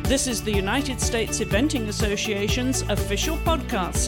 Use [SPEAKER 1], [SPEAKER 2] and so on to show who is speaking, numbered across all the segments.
[SPEAKER 1] This is the United States Eventing Association's official podcast.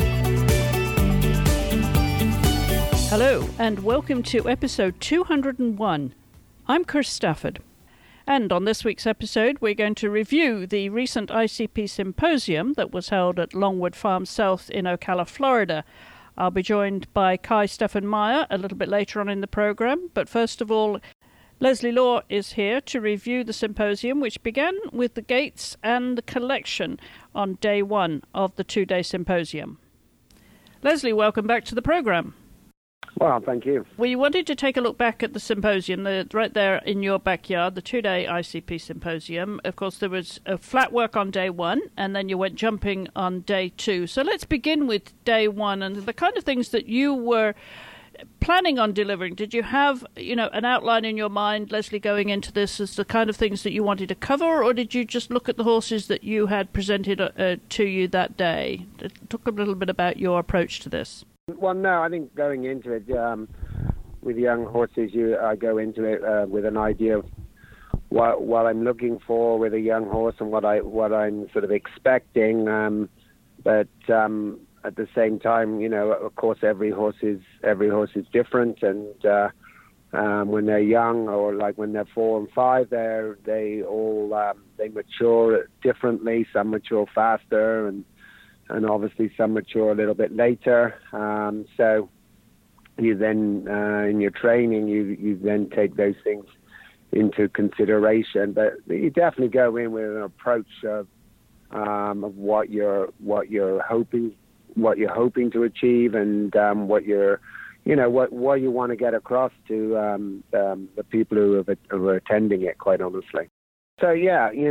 [SPEAKER 1] Hello, and welcome to episode 201. I'm Kirst Stafford. And on this week's episode, we're going to review the recent ICP symposium that was held at Longwood Farm South in Ocala, Florida. I'll be joined by Kai Stefan Meyer a little bit later on in the program. But first of all, Leslie Law is here to review the symposium, which began with the gates and the collection on day one of the two-day symposium. Leslie, welcome back to the program.
[SPEAKER 2] Well, thank you.
[SPEAKER 1] We wanted to take a look back at the symposium, right there in your backyard, the two-day ICP symposium. Of course, there was a flat work on day one, and then you went jumping on day two. So let's begin with day one and the kind of things that you were planning on delivering. Did you have, an outline in your mind, Leslie, going into this as the kind of things that you wanted to cover, or did you just look at the horses that you had presented to you that day? Talk a little bit about your approach to this.
[SPEAKER 2] Well, no, I think going into it with young horses, I go into it with an idea of what I'm looking for with a young horse and what I'm sort of expecting. But at the same time, of course, every horse is different, and when they're young, or like when they're 4 and 5, they mature differently. Some mature faster, and obviously some mature a little bit later. So you then, in your training, you then take those things into consideration. But you definitely go in with an approach of what you're hoping to achieve, and what you want to get across to the people who are attending it, quite honestly. So yeah, you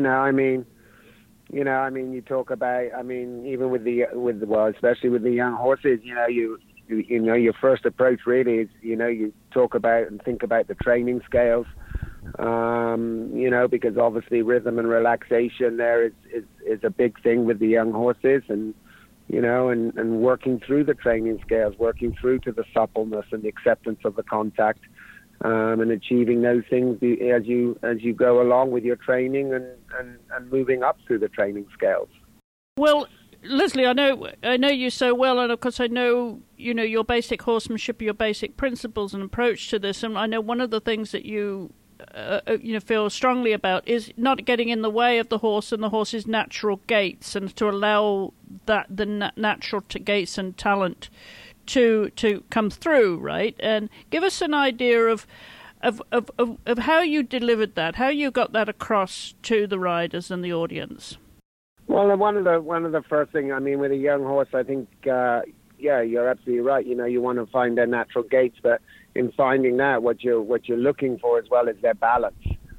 [SPEAKER 2] talk about, even especially with the young horses, your first approach really is, you talk about and think about the training scales, because obviously rhythm and relaxation there is a big thing with the young horses, and working through the training scales, working through to the suppleness and the acceptance of the contact, and achieving those things as you go along with your training and moving up through the training scales. Well,
[SPEAKER 1] Leslie, I know you so well, and of course I know your basic horsemanship, your basic principles and approach to this, and I know one of the things that you feel strongly about is not getting in the way of the horse and the horse's natural gaits, and to allow the natural gaits and talent to come through, right? And give us an idea of how you delivered that, how you got that across to the riders and the audience.
[SPEAKER 2] Well, one of the first thing, with a young horse, I think, you're absolutely right. You want to find their natural gaits, but in finding that, what you're looking for as well is their balance.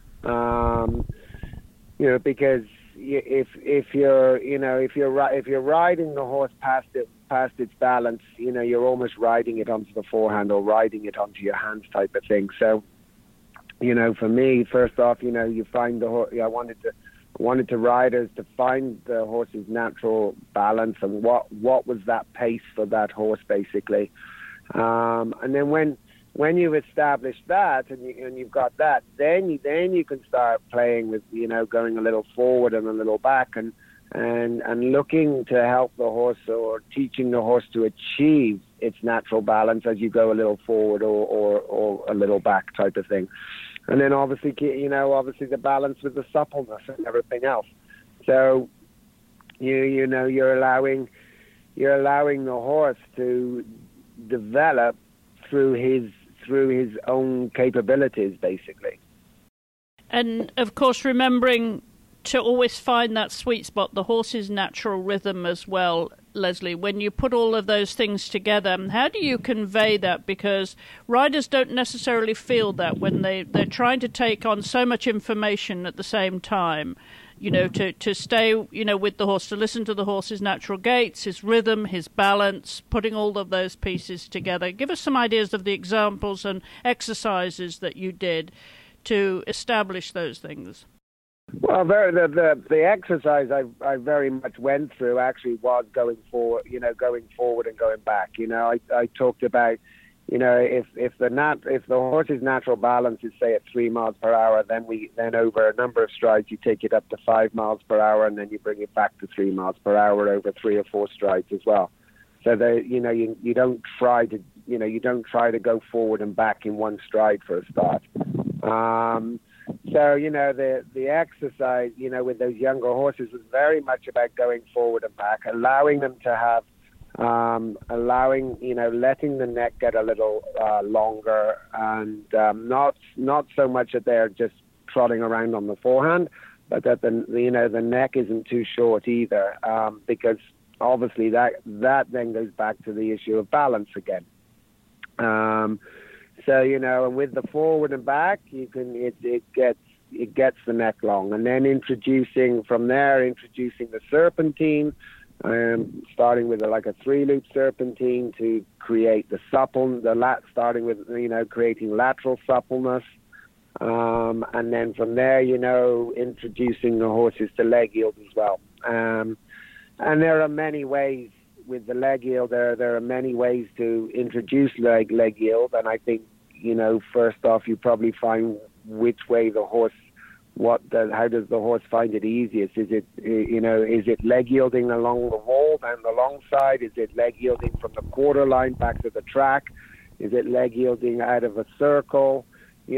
[SPEAKER 2] Because if you're riding the horse past its balance, you're almost riding it onto the forehand or riding it onto your hands type of thing. So, for me, first off, you find the horse. I wanted to riders to find the horse's natural balance and what was that pace for that horse, basically. And then when you've established that and you've got that, then you can start playing with, going a little forward and a little back and looking to help the horse, or teaching the horse to achieve its natural balance as you go a little forward or a little back type of thing. And then obviously the balance with the suppleness and everything else. So you're allowing the horse to develop through his own capabilities, basically.
[SPEAKER 1] And of course, remembering to always find that sweet spot, the horse's natural rhythm as well, Leslie. When you put all of those things together, how do you convey that? Because riders don't necessarily feel that when they're trying to take on so much information at the same time, to stay, with the horse, to listen to the horse's natural gaits, his rhythm, his balance, putting all of those pieces together. Give us some ideas of the examples and exercises that you did to establish those things.
[SPEAKER 2] Well, the exercise I very much went through actually was going forward and going back. I talked about, if the horse's natural balance is say at 3 miles per hour, then over a number of strides you take it up to 5 miles per hour, and then you bring it back to 3 miles per hour over 3 or 4 strides as well. So you don't try to go forward and back in one stride for a start. So the exercise with those younger horses was very much about going forward and back, allowing them to have letting the neck get a little longer, and not so much that they're just trotting around on the forehand, but that the neck isn't too short either, because obviously that then goes back to the issue of balance again. So and with the forward and back, it gets the neck long, and then introducing the serpentine. Starting with a 3-loop serpentine to create starting with creating lateral suppleness, and then from there introducing the horses to leg yield as well. And there are many ways with the leg yield. There are many ways to introduce leg yield, and I think first off you probably find which way the horse. How does the horse find it easiest? Is it leg yielding along the wall down the long side? Is it leg yielding from the quarter line back to the track? Is it leg yielding out of a circle?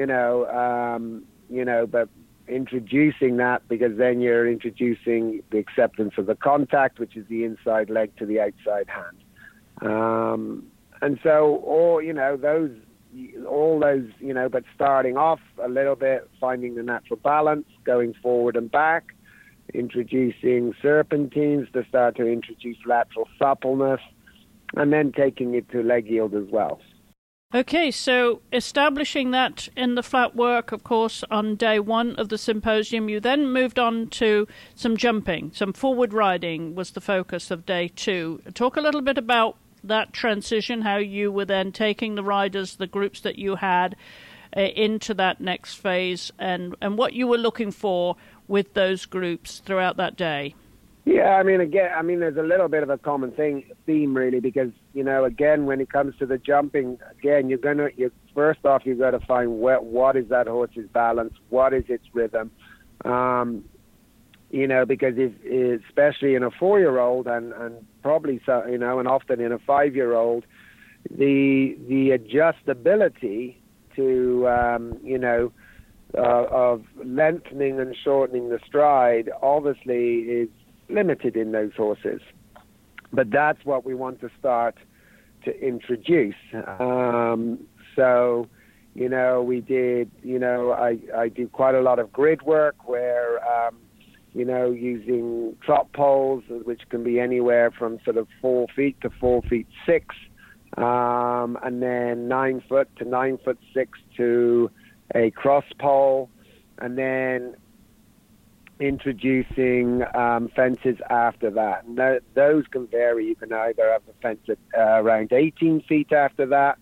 [SPEAKER 2] But introducing that, because then you're introducing the acceptance of the contact, which is the inside leg to the outside hand. And so all those, but starting off a little bit, finding the natural balance, going forward and back, introducing serpentines to start to introduce lateral suppleness, and then taking it to leg yield as well.
[SPEAKER 1] Okay, so establishing that in the flat work, of course, on day 1 of the symposium, you then moved on to some jumping, some forward riding was the focus of day 2. Talk a little bit about that transition, how you were then taking the riders, the groups that you had, into that next phase, and what you were looking for with those groups throughout that day.
[SPEAKER 2] Yeah, there's a little bit of a common theme really, because again, when it comes to the jumping, again, first off you've got to find what is that horse's balance, what is its rhythm. Because especially in a 4-year-old and probably so, and often in a 5-year-old, the adjustability to of lengthening and shortening the stride obviously is limited in those horses. But that's what we want to start to introduce. So we did. I do quite a lot of grid work where. Using trot poles, which can be anywhere from sort of 4 feet to 4 feet 6, and then 9 foot to 9 foot 6 to a cross pole, and then introducing fences after that. And those can vary. You can either have the fence at around 18 feet after that,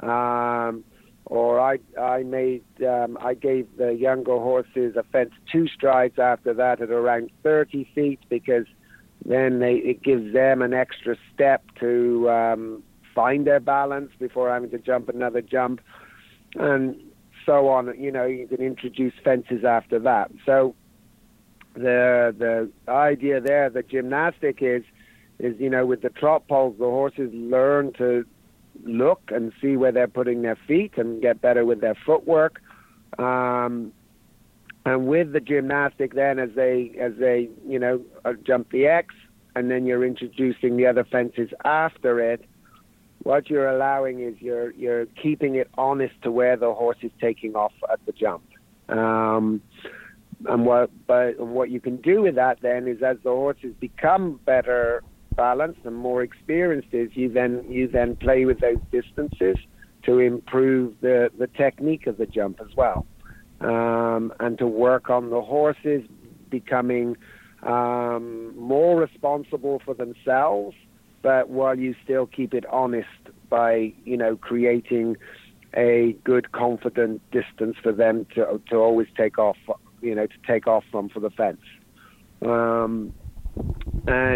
[SPEAKER 2] or I gave the younger horses a fence 2 strides after that at around 30 feet, because then it gives them an extra step to find their balance before having to jump another jump, and so on. You can introduce fences after that. So the idea there, the gymnastic is with the trot poles, the horses learn to look and see where they're putting their feet and get better with their footwork, and with the gymnastic then as they jump the X, and then you're introducing the other fences after it, what you're allowing is you're keeping it honest to where the horse is taking off at the jump. And what you can do with that then is, as the horses become better balanced and more experienced, you then play with those distances to improve the technique of the jump as well, and to work on the horses becoming more responsible for themselves, but while you still keep it honest by creating a good, confident distance for them to always take off, to take off from for the fence. And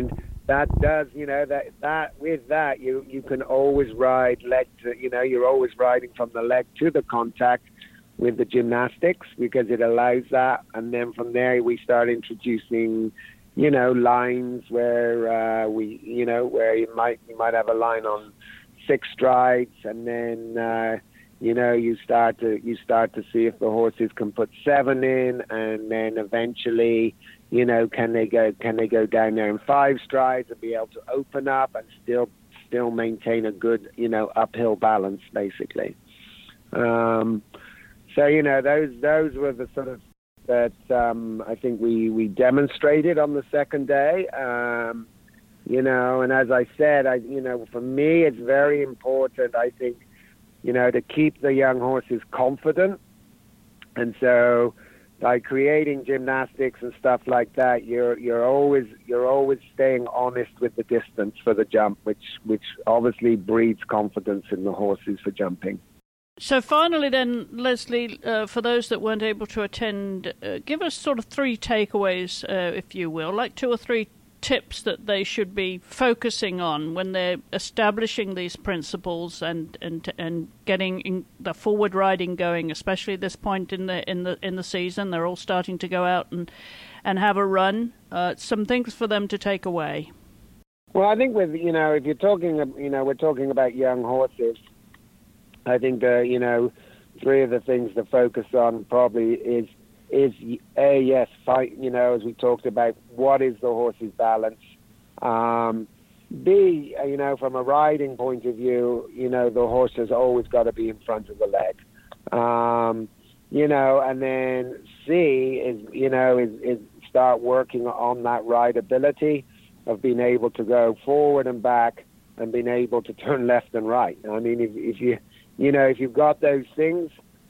[SPEAKER 2] that does, that with that you can always ride leg to, you're always riding from the leg to the contact with the gymnastics, because it allows that. And then from there we start introducing, lines where where you might have a line on 6 strides, and then you start to see if the horses can put 7 in, and then eventually, can they go down there in 5 strides and be able to open up and still maintain a good, uphill balance, basically. So those were the sort of that I think we demonstrated on the second day. And as I said, for me it's very important, I think, to keep the young horses confident. And so by creating gymnastics and stuff like that, you're always staying honest with the distance for the jump, which obviously breeds confidence in the horses for jumping.
[SPEAKER 1] So finally then, Leslie, for those that weren't able to attend, give us sort of 3 takeaways, if you will, like 2 or 3 tips that they should be focusing on when they're establishing these principles and getting the forward riding going, especially at this point in the season. They're all starting to go out and have a run. Some things for them to take away.
[SPEAKER 2] Well, I think with if you're talking we're talking about young horses, I think 3 of the things to focus on probably is A, yes, fight, as we talked about, what is the horse's balance? B, from a riding point of view, the horse has always got to be in front of the leg. And then C is start working on that rideability of being able to go forward and back and being able to turn left and right. I mean, if you've got those things,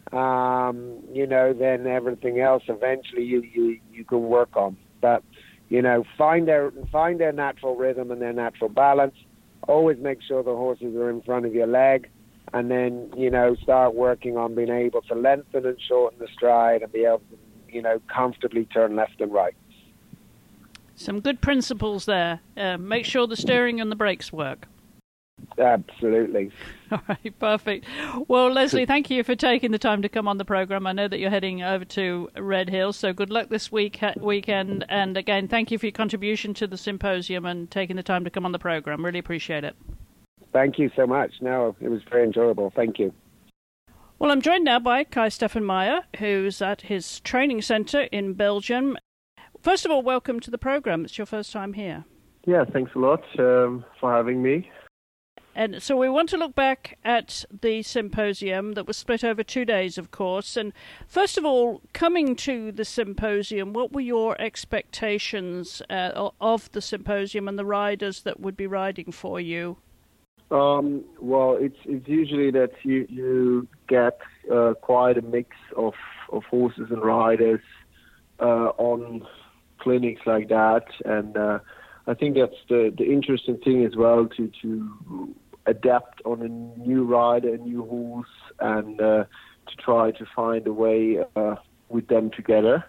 [SPEAKER 2] then everything else eventually you can work on. But find their natural rhythm and their natural balance. Always make sure the horses are in front of your leg, and then start working on being able to lengthen and shorten the stride and be able to comfortably turn left and right.
[SPEAKER 1] Some good principles there. Make sure the steering and the brakes work.
[SPEAKER 2] Absolutely.
[SPEAKER 1] All right, perfect. Well, Leslie, thank you for taking the time to come on the program. I know that you're heading over to Red Hills, so good luck this weekend. And again, thank you for your contribution to the symposium and taking the time to come on the program. Really appreciate it.
[SPEAKER 2] Thank you so much. No, it was very enjoyable. Thank you.
[SPEAKER 1] Well, I'm joined now by Kai-Stefan Meyer, who's at his training centre in Belgium. First of all, welcome to the program. It's your first time here.
[SPEAKER 3] Yeah, thanks a lot for having me.
[SPEAKER 1] And so we want to look back at the symposium that was split over 2 days, of course. And first of all, coming to the symposium, what were your expectations of the symposium and the riders that would be riding for you?
[SPEAKER 3] Well, it's usually that you get quite a mix of horses and riders on clinics like that, and I think that's the interesting thing as well, to adapt on a new rider, a new horse, and to try to find a way with them together.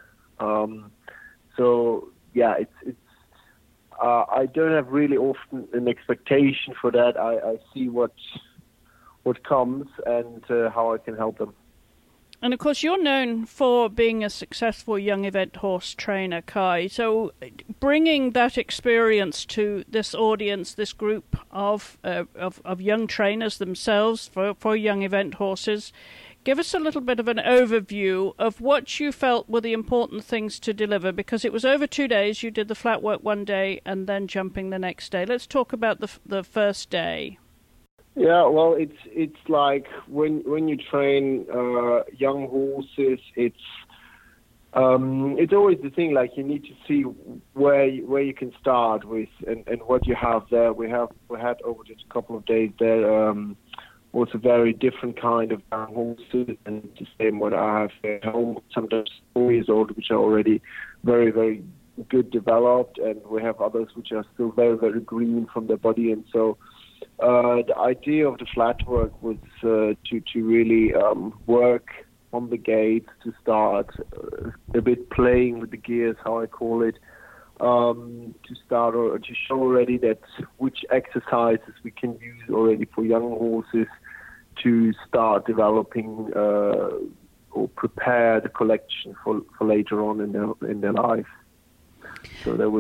[SPEAKER 3] So yeah, it's I don't have really often an expectation for that. I see what comes and how I can help them.
[SPEAKER 1] And of course, you're known for being a successful young event horse trainer, Kai. So bringing that experience to this audience, this group of young trainers themselves for young event horses, give us a little bit of an overview of what you felt were the important things to deliver, because it was over 2 days. You did the flat work one day and then jumping the next day. Let's talk about the first day.
[SPEAKER 3] Yeah, well, it's like when you train young horses, it's always the thing. Like, you need to see where you can start with and what you have there. We had over just a couple of days there was a very different kind of young horses, and the same what I have at home. Sometimes 4 years old, which are already very, very good developed, and we have others which are still very, very green from their body. And so the idea of the flat work was to really work on the gates, to start a bit playing with the gears, how I call it, to start or to show already that which exercises we can use already for young horses to start developing or prepare the collection for later on in their life. So that was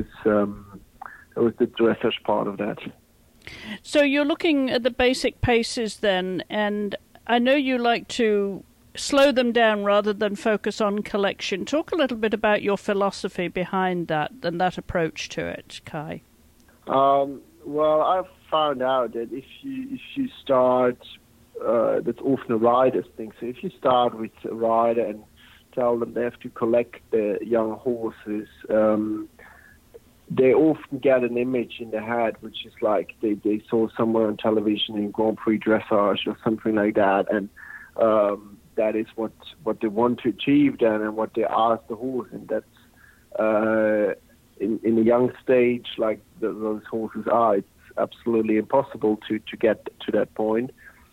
[SPEAKER 3] the dressage part of that.
[SPEAKER 1] So you're looking at the basic paces then, and I know you like to slow them down rather than focus on collection. Talk a little bit about your philosophy behind that and that approach to it, Kai.
[SPEAKER 3] Well, I've found out that if you start, that's often a rider's thing. So if you start with a rider and tell them they have to collect the young horses, they often get an image in their head, which is like they saw somewhere on television in Grand Prix dressage or something like that, and that is what they want to achieve then, and what they ask the horse, and that's in a young stage like those horses are, it's absolutely impossible to get to that point.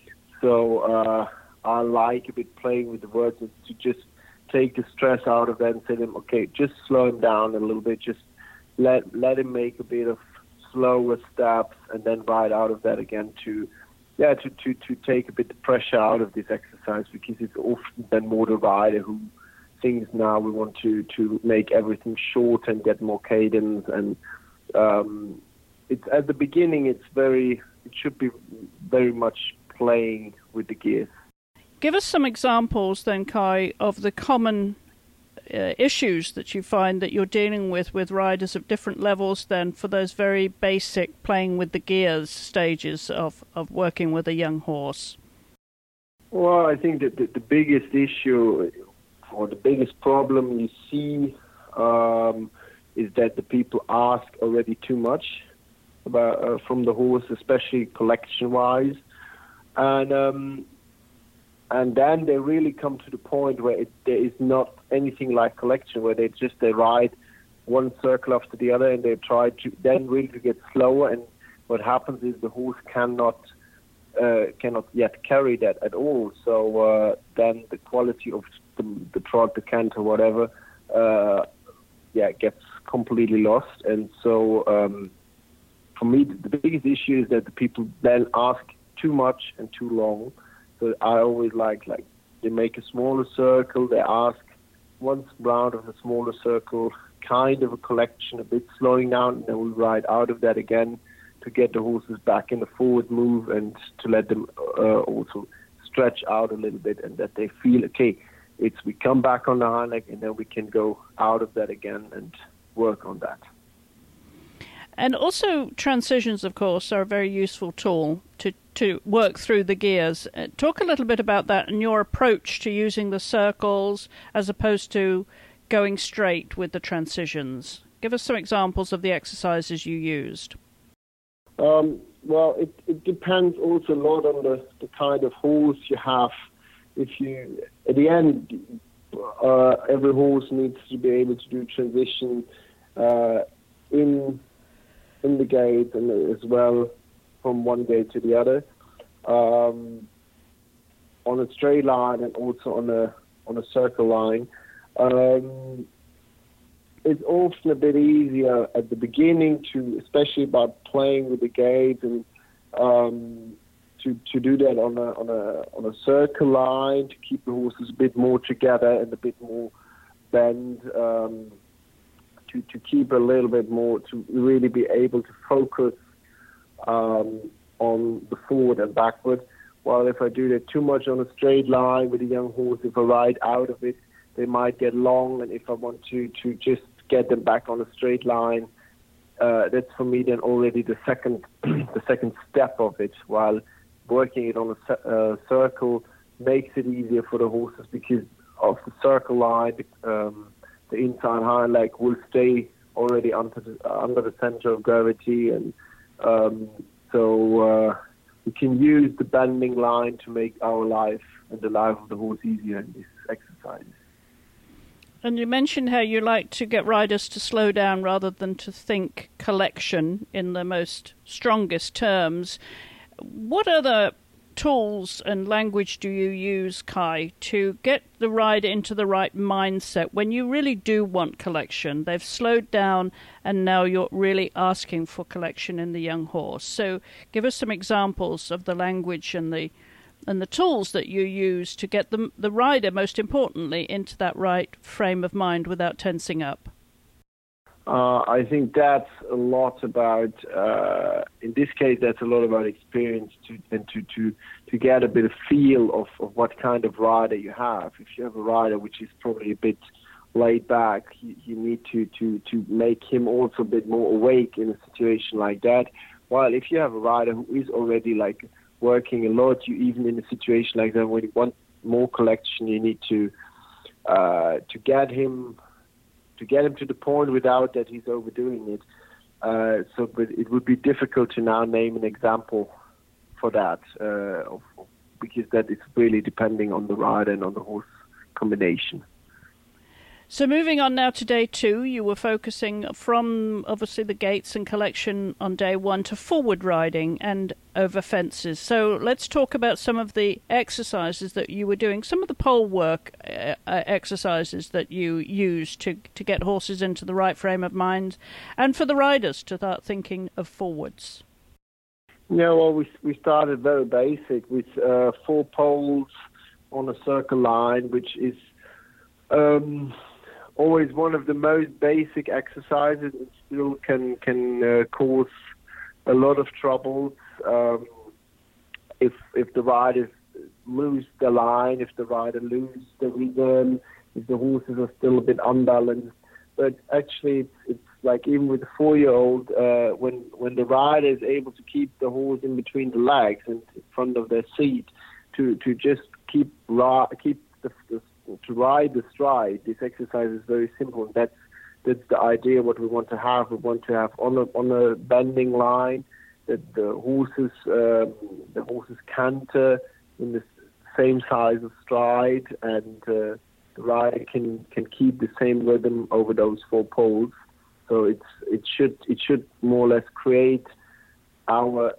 [SPEAKER 3] So I like a bit playing with the words to just take the stress out of that and say to them, okay, just slow him down a little bit, just let him make a bit of slower steps, and then ride out of that again to take a bit of pressure out of this exercise, because it's often then more the rider who thinks now we want to make everything short and get more cadence, and it's at the beginning it should be very much playing with the gears.
[SPEAKER 1] Give us some examples then, Kai, of the common issues that you find that you're dealing with riders of different levels then for those very basic playing with the gears stages of working with a young horse.
[SPEAKER 3] Well, I think that the biggest issue or the biggest problem you see is that the people ask already too much about from the horse, especially collection-wise, and then they really come to the point where there is not anything like collection, where they ride one circle after the other, and they try to then really get slower. And what happens is the horse cannot yet carry that at all. So then the quality of the trot, the canter, whatever, gets completely lost. And so for me, the biggest issue is that the people then ask too much and too long. So I always like they make a smaller circle, they ask one round of a smaller circle, kind of a collection, a bit slowing down, and then we ride out of that again to get the horses back in the forward move and to let them also stretch out a little bit, and that they feel, okay, we come back on the high leg, and then we can go out of that again and work on that.
[SPEAKER 1] And also transitions, of course, are a very useful tool to work through the gears. Talk a little bit about that and your approach to using the circles as opposed to going straight with the transitions. Give us some examples of the exercises you used.
[SPEAKER 3] Well, it depends also a lot on the kind of horse you have. At the end, every horse needs to be able to do transition in the gate and as well from one gate to the other, on a straight line and also on a circle line. It's often a bit easier at the beginning especially about playing with the gate and to do that on a circle line, to keep the horses a bit more together and a bit more bend. To keep a little bit more, to really be able to focus on the forward and backward. While if I do that too much on a straight line with a young horse, if I ride out of it, they might get long. And if I want to just get them back on a straight line, that's for me then already the second step of it. While working it on a circle makes it easier for the horses because of the circle line. The inside hind leg will stay already under the center of gravity, and so we can use the bending line to make our life and the life of the horse easier in this exercise.
[SPEAKER 1] And you mentioned how you like to get riders to slow down rather than to think collection in the most strongest terms. What other tools and language do you use, Kai, to get the rider into the right mindset when you really do want collection? They've slowed down and now you're really asking for collection in the young horse. So give us some examples of the language and the tools that you use to get the rider, most importantly, into that right frame of mind without tensing up.
[SPEAKER 3] I think that's a lot about, in this case, that's a lot about experience to get a bit of feel of what kind of rider you have. If you have a rider which is probably a bit laid back, you need to make him also a bit more awake in a situation like that. While if you have a rider who is already like working a lot, you even in a situation like that when you want more collection, you need to get him to the point without that he's overdoing it. But it would be difficult to now name an example for that, because that is really depending on the rider and on the horse combination.
[SPEAKER 1] So moving on now to day 2, you were focusing from obviously the gates and collection on day 1 to forward riding and over fences. So let's talk about some of the exercises that you were doing, some of the pole work exercises that you used to get horses into the right frame of mind and for the riders to start thinking of forwards.
[SPEAKER 3] Yeah, well, we started very basic with 4 poles on a circle line, which is always one of the most basic exercises and still can cause a lot of trouble if the riders lose the line, if the rider loses the rhythm, if the horses are still a bit unbalanced. But actually, it's like even with a 4-year-old, when the rider is able to keep the horse in between the legs and in front of their seat, to just to ride the stride. This exercise is very simple, and that's the idea. What we want to have, on a bending line that the horses canter in the same size of stride, and the rider can keep the same rhythm over those 4 poles. So it should more or less create our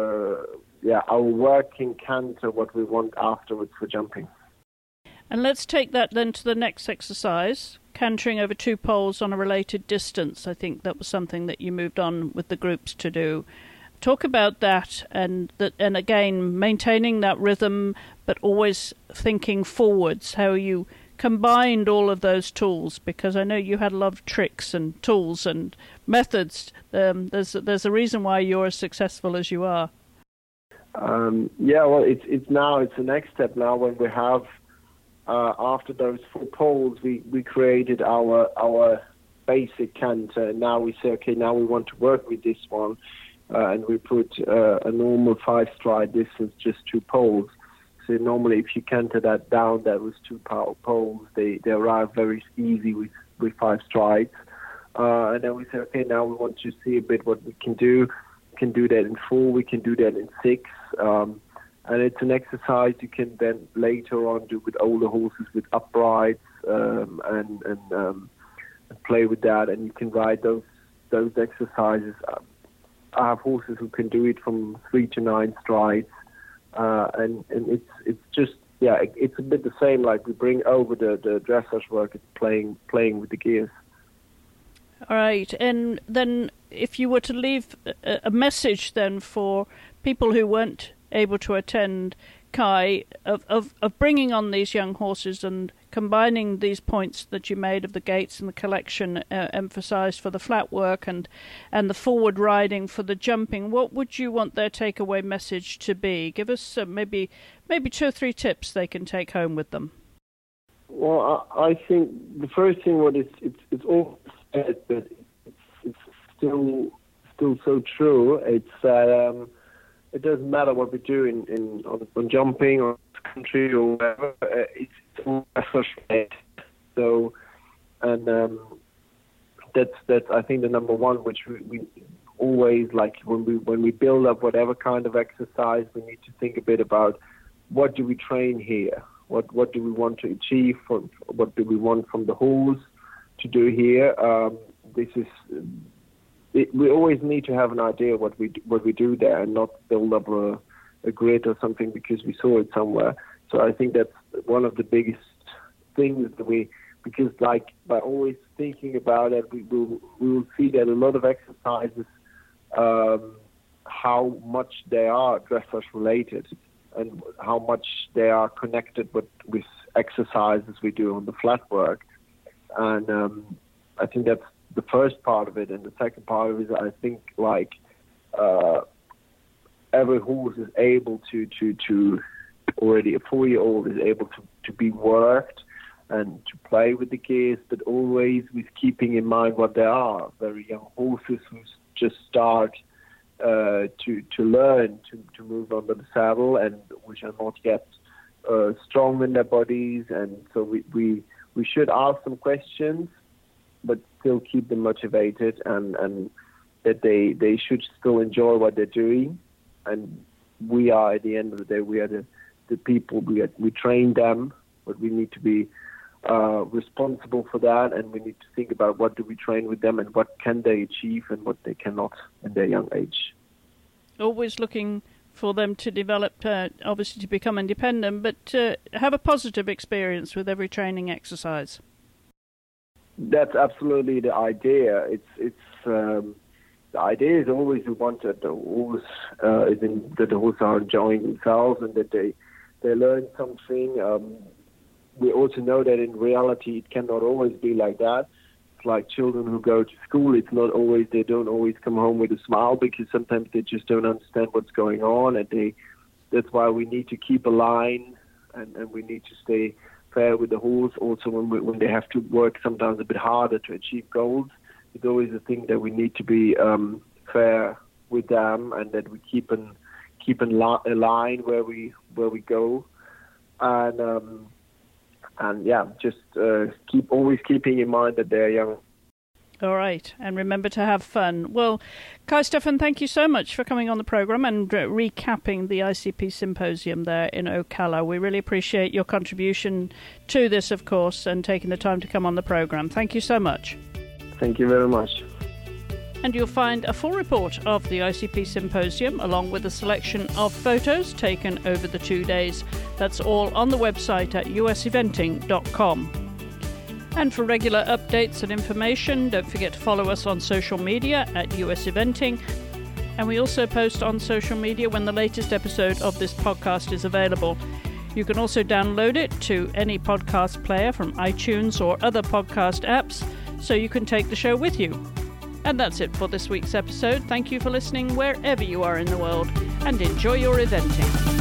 [SPEAKER 3] working canter, what we want afterwards for jumping.
[SPEAKER 1] And let's take that then to the next exercise, cantering over 2 poles on a related distance. I think that was something that you moved on with the groups to do. Talk about that and again, maintaining that rhythm, but always thinking forwards, how you combined all of those tools, because I know you had a lot of tricks and tools and methods. There's a reason why you're as successful as you are.
[SPEAKER 3] Well, it's the next step now when we have, after those 4 poles, we created our basic canter. Now we say, okay, now we want to work with this one, and we put a normal 5-stride distance, just 2 poles. So normally, if you canter that down, that was 2 poles. They arrive very easy with 5 strides, and then we say, okay, now we want to see a bit what we can do. We can do that in 4. We can do that in 6. And it's an exercise you can then later on do with older horses with uprights and play with that, and you can ride those exercises. I have horses who can do it from 3 to 9 strides, and it's just it's a bit the same like we bring over the dressage work. It's playing with the gears.
[SPEAKER 1] All right, and then if you were to leave a message then for people who weren't able to attend, Kai, of bringing on these young horses and combining these points that you made of the gates and the collection emphasised for the flat work and the forward riding for the jumping, what would you want their takeaway message to be? Give us maybe 2 or 3 tips they can take home with them.
[SPEAKER 3] Well, I think the first thing it's all said, but it's still so true. It's that it doesn't matter what we do on jumping or country or whatever. It's all effort. So, and that's I think the number one, which we always like when we build up whatever kind of exercise, we need to think a bit about what do we train here. What do we want to achieve? What do we want from the horse to do here? We always need to have an idea what we do there, and not build up a grid or something because we saw it somewhere. So I think that's one of the biggest things that because like by always thinking about it, we will see that a lot of exercises, how much they are dressage related and how much they are connected with exercises we do on the flat work. And I think that's the first part of it. And the second part of it is I think like every horse is able to already a 4-year-old is able to be worked and to play with the gears, but always with keeping in mind what they are. Very young horses who just start to learn to move under the saddle and which are not yet strong in their bodies. And so we should ask them questions, but still keep them motivated and that they should still enjoy what they're doing. And we are, at the end of the day, we are the people, we train them, but we need to be responsible for that, and we need to think about what do we train with them and what can they achieve and what they cannot in their young age.
[SPEAKER 1] Always looking for them to develop, obviously to become independent, but have a positive experience with every training exercise.
[SPEAKER 3] That's absolutely the idea. The idea is always we want that the horse that the horse are enjoying themselves and that they learn something. We also know that in reality it cannot always be like that. It's like children who go to school. It's not always, they don't always come home with a smile because sometimes they just don't understand what's going on, and that's why we need to keep a line and we need to stay fair with the horse. Also when they have to work sometimes a bit harder to achieve goals, it's always a thing that we need to be fair with them and that we keep a line where we go, and yeah, just always keeping in mind that they're young.
[SPEAKER 1] All right, and remember to have fun. Well, Kai-Stefan, thank you so much for coming on the program and recapping the ICP Symposium there in Ocala. We really appreciate your contribution to this, of course, and taking the time to come on the program. Thank you so much.
[SPEAKER 3] Thank you very much.
[SPEAKER 1] And you'll find a full report of the ICP Symposium along with a selection of photos taken over the 2 days. That's all on the website at useventing.com. And for regular updates and information, don't forget to follow us on social media at US Eventing. And we also post on social media when the latest episode of this podcast is available. You can also download it to any podcast player from iTunes or other podcast apps, so you can take the show with you. And that's it for this week's episode. Thank you for listening wherever you are in the world, and enjoy your eventing.